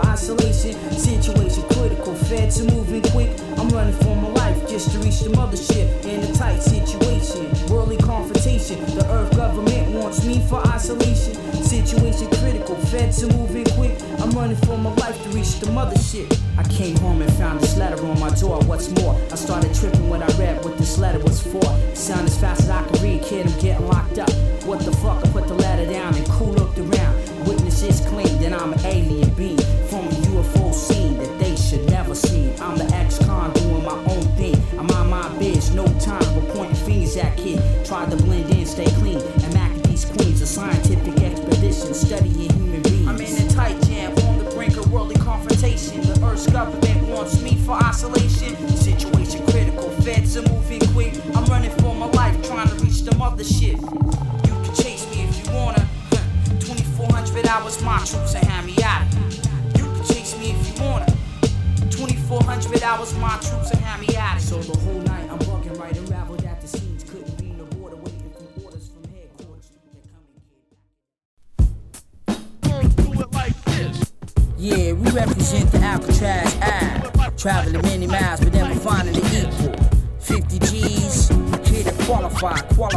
isolation. Situation critical, feds are moving quick. I'm running for my life just to reach the mothership. In a tight situation, worldly confrontation. The earth government wants me for isolation. Situation critical, feds are moving quick. I'm running for my life to reach the mothership. I came home and found this letter on my door. What's more, I started tripping when I read what this letter was for. Sound as fast as I could read, kid, I'm getting locked up. What the fuck? I put the letter down and cool looked around. Witnesses claim that I'm an alien being from a UFO scene that they should never see. I'm the ex-con doing my own thing. I'm on my biz, no time for pointing fingers at kid. Tried to blend in, stay clean, and Mac these queens. A scientific expedition studying human beings. I'm in a tight jam on the brink of worldly confrontation. The Earth's government wants me for isolation. Situation critical, feds are moving quick. I'm running for my life, trying to reach the mothership. You can chase me if you wanna. 2400 hours, my troops and hand me out of here. You can chase me if you wanna. 2400 hours, my troops and hand me out of here. So the whole night I'm bugging right, unraveled at the scenes. Couldn't be no border, waiting for orders from headquarters. Do it like this. Yeah, we represent the Alcatraz Ave. Traveling many miles, but never finding the equal. 50 G's, here to qualify.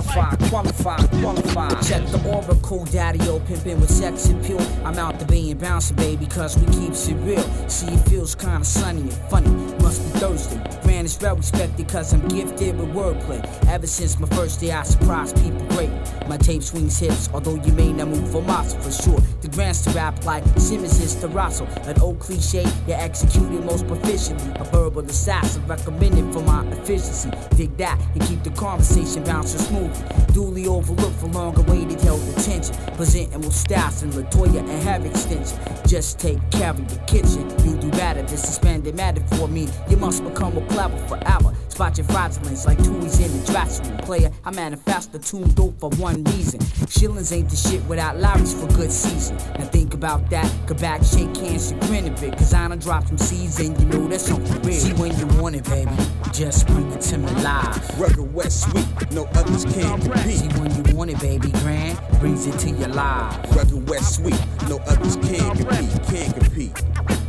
Check the Oracle, daddy-o, pimpin' with sex appeal. I'm out the bay and bouncing, baby, cause we keeps it real. See, it feels kinda sunny and funny, must be Thursday. Grand is well respected cause I'm gifted with wordplay. Ever since my first day, I surprise people great. My tape swings hips, although you may not move for muscle for sure. The grand's to rap like Simmons is to Russell. An old cliche, you executed most proficiently. A verbal assassin recommended for my efficiency. Dig that and keep the conversation bouncing smoothly. Duly overlooked for long awaited held attention. Presenting with styles and Latoya and hair extension. Just take care of your kitchen. You do better than suspended matter for me. You must become a clever forever. Spot your fraudulence like Tui's in the dressing room. Player, I manifest the tune dope for one reason. Shillings ain't the shit without Larry's for good season. Now think about that. Go back, shake hands, and grin a bit. Cause I done dropped some seeds and you know that's something real. See when you want it, baby. Just bring it to me live. Rugged West Sweet, no others can compete. See when you want it, baby. Grand brings it to your live. Rugged West Sweet, no others can compete.